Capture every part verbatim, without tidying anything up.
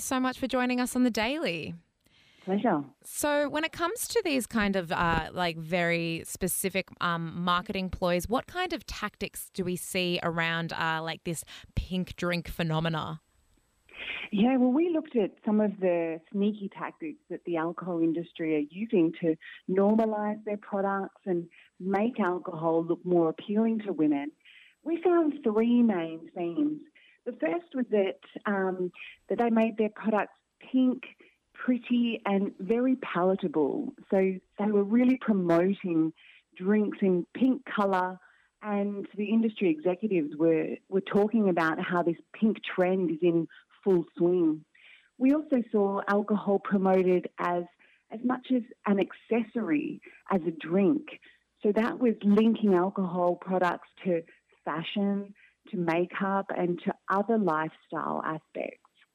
so much for joining us on The Daily. Pleasure. So when it comes to these kind of uh, like very specific um, marketing ploys, what kind of tactics do we see around uh, like this pink drink phenomena? Yeah, well, we looked at some of the sneaky tactics that the alcohol industry are using to normalise their products and make alcohol look more appealing to women. We found three main themes. The first was that um, that they made their products pink, pretty and very palatable. So they were really promoting drinks in pink colour, and the industry executives were, were talking about how this pink trend is in full swing. We also saw alcohol promoted as as much as an accessory as a drink. So that was linking alcohol products to fashion, to makeup and to other lifestyle aspects.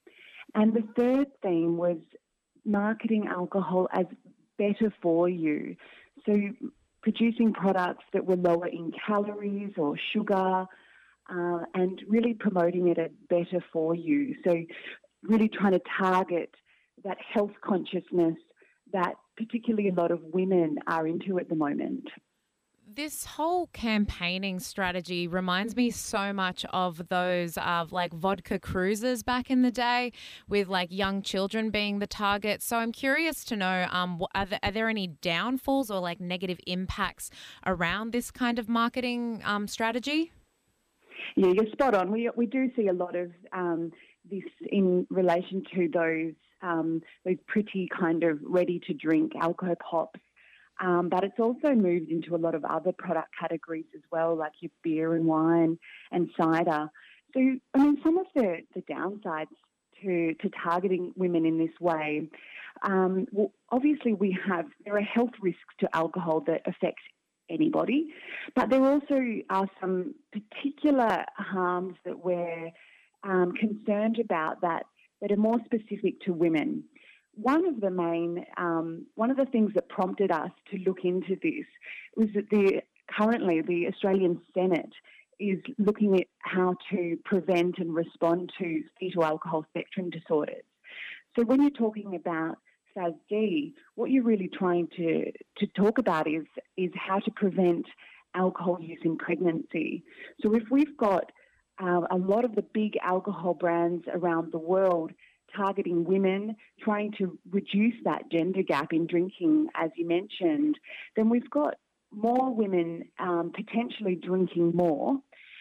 And the third theme was marketing alcohol as better for you. So producing products that were lower in calories or sugar, uh, and really promoting it as better for you. So really trying to target that health consciousness that particularly a lot of women are into at the moment. This whole campaigning strategy reminds me so much of those of like vodka cruises back in the day, with like young children being the target. So I'm curious to know, um, are there, are there any downfalls or like negative impacts around this kind of marketing um, strategy? Yeah, you're spot on. We we do see a lot of um, this in relation to those um, those pretty kind of ready to drink alcohol pops. Um, but it's also moved into a lot of other product categories as well, like your beer and wine and cider. So, I mean, some of the, the downsides to, to targeting women in this way, um, well, obviously we have, there are health risks to alcohol that affect anybody, but there also are some particular harms that we're um, concerned about that, that are more specific to women. One of the main, um, one of the things that prompted us to look into this was that the currently the Australian Senate is looking at how to prevent and respond to fetal alcohol spectrum disorders. So when you're talking about F A S D, what you're really trying to, to talk about is, is how to prevent alcohol use in pregnancy. So if we've got uh, a lot of the big alcohol brands around the world targeting women, trying to reduce that gender gap in drinking, as you mentioned, then we've got more women um, potentially drinking more,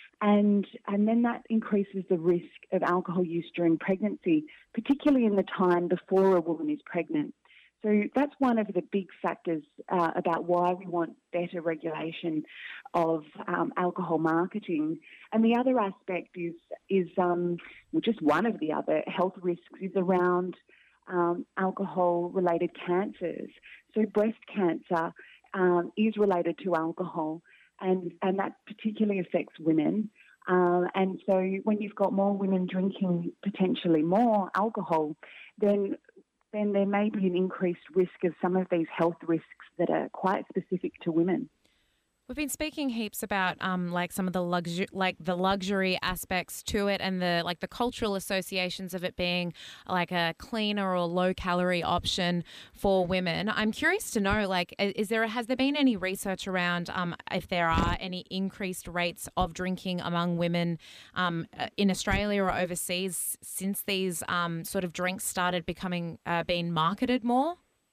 and and then that increases the risk of alcohol use during pregnancy, particularly in the time before a woman is pregnant. So that's one of the big factors uh, about why we want better regulation of um, alcohol marketing. And the other aspect is, is um, well, just one of the other health risks is around um, alcohol-related cancers. So breast cancer um, is related to alcohol, and, and that particularly affects women. Uh, and so when you've got more women drinking potentially more alcohol, then then there may be an increased risk of some of these health risks that are quite specific to women. We've been speaking heaps about um, like some of the luxury, like the luxury aspects to it, and the like the cultural associations of it being like a cleaner or low calorie option for women. I'm curious to know, like, is there has there been any research around um, if there are any increased rates of drinking among women um, in Australia or overseas since these um, sort of drinks started becoming uh, being marketed more?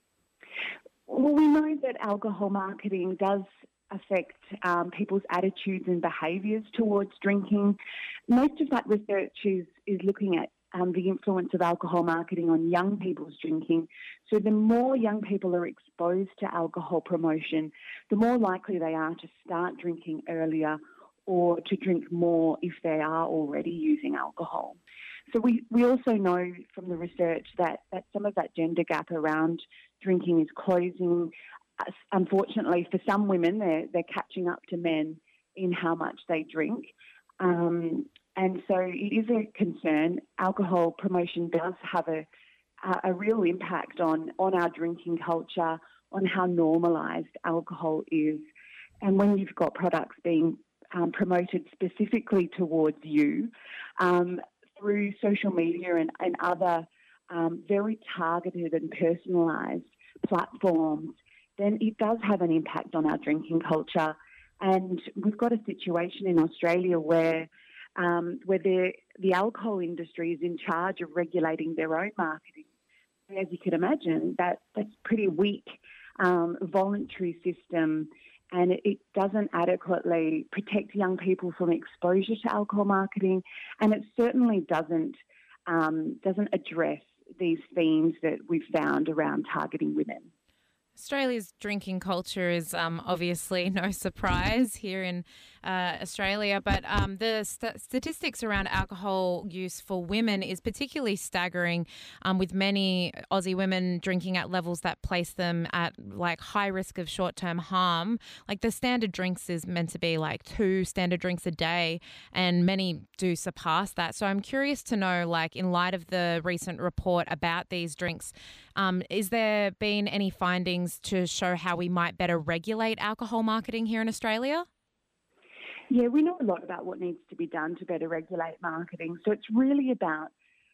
Well, we know that alcohol marketing does affect um, people's attitudes and behaviours towards drinking. Most of that research is, is looking at um, the influence of alcohol marketing on young people's drinking. So the more young people are exposed to alcohol promotion, the more likely they are to start drinking earlier or to drink more if they are already using alcohol. So we, we also know from the research that, that some of that gender gap around drinking is closing. Unfortunately, for some women, they're, they're catching up to men in how much they drink. Um, and so it is a concern. Alcohol promotion does have a, a real impact on, on our drinking culture, on how normalised alcohol is. And when you've got products being um, promoted specifically towards you um, through social media and, and other um, very targeted and personalised platforms, then it does have an impact on our drinking culture. And we've got a situation in Australia where um, where the, the alcohol industry is in charge of regulating their own marketing. As you can imagine, that, that's pretty weak um, voluntary system, and it, it doesn't adequately protect young people from exposure to alcohol marketing, and it certainly doesn't um, doesn't address these themes that we've found around targeting women. Australia's drinking culture is um, obviously no surprise here in uh, Australia, but um, the st- statistics around alcohol use for women is particularly staggering, um, with many Aussie women drinking at levels that place them at like high risk of short-term harm. Like the standard drinks is meant to be like two standard drinks a day, and many do surpass that. So I'm curious to know, like in light of the recent report about these drinks, um, is there been any findings to show how we might better regulate alcohol marketing here in Australia? Yeah, we know a lot about what needs to be done to better regulate marketing. So it's really about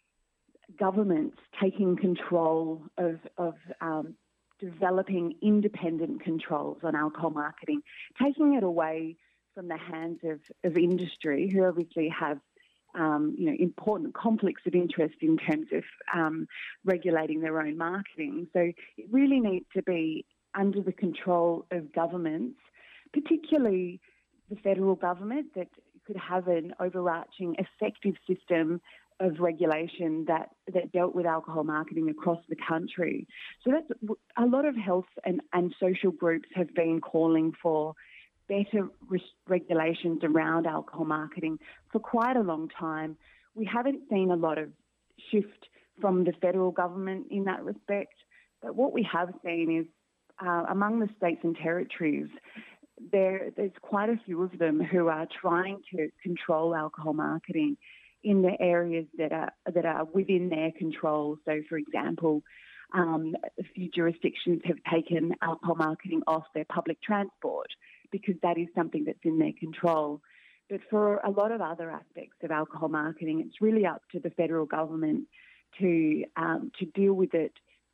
governments taking control of, of um, developing independent controls on alcohol marketing, taking it away from the hands of, of industry, who obviously have Um, you know, important conflicts of interest in terms of um, regulating their own marketing. So it really needs to be under the control of governments, particularly the federal government, that could have an overarching effective system of regulation that, that dealt with alcohol marketing across the country. So that's a lot of health and, and social groups have been calling for better res- regulations around alcohol marketing for quite a long time. We haven't seen a lot of shift from the federal government in that respect, but what we have seen is uh, among the states and territories, there, there's quite a few of them who are trying to control alcohol marketing in the areas that are that are within their control. So, for example, um, a few jurisdictions have taken alcohol marketing off their public transport, because that is something that's in their control. But for a lot of other aspects of alcohol marketing, it's really up to the federal government to um, to deal with it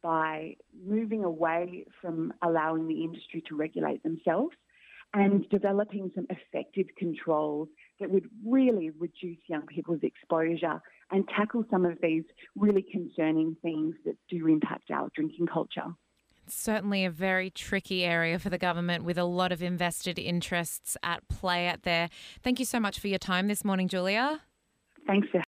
by moving away from allowing the industry to regulate themselves and developing some effective controls that would really reduce young people's exposure and tackle some of these really concerning things that do impact our drinking culture. Certainly a very tricky area for the government, with a lot of invested interests at play out there. Thank you so much for your time this morning, Julia. Thanks for